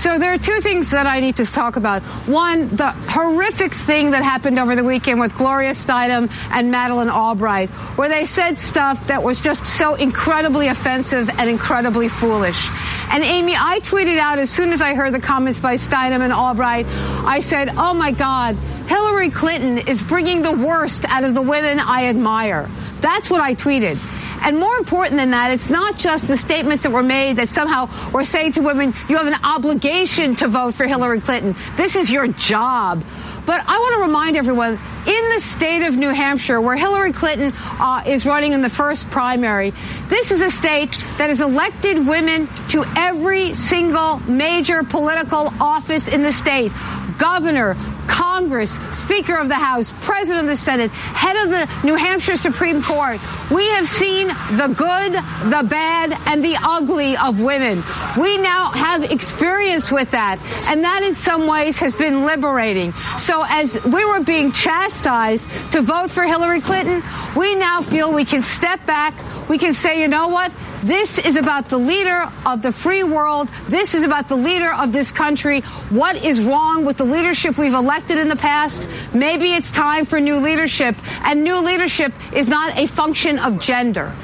So there are two things that I need to talk about. One, the horrific thing that happened over the weekend with Gloria Steinem and Madeleine Albright, where they said stuff that was just so incredibly offensive and incredibly foolish. And Amy, I tweeted out as soon as I heard the comments by Steinem and Albright, I said, oh my God, Hillary Clinton is bringing the worst out of the women I admire. That's what I tweeted. And more important than that, it's not just the statements that were made that somehow we're saying to women, you have an obligation to vote for Hillary Clinton. This is your job. But I want to remind everyone, in the state of New Hampshire, where Hillary Clinton is running in the first primary, this is a state that has elected women to every single major political office in the state. Governor, Congress, Speaker of the House, President of the Senate, head of the New Hampshire Supreme Court. We have seen the good, the bad, and the ugly of women. We now have experience with that, and that in some ways has been liberating. So as we were being chastised to vote for Hillary Clinton, we now feel we can step back. We can say, you know what? This is about the leader of the free world. This is about the leader of this country. What is wrong with the leadership we've elected in the past? Maybe it's time for new leadership. And new leadership is not a function of gender.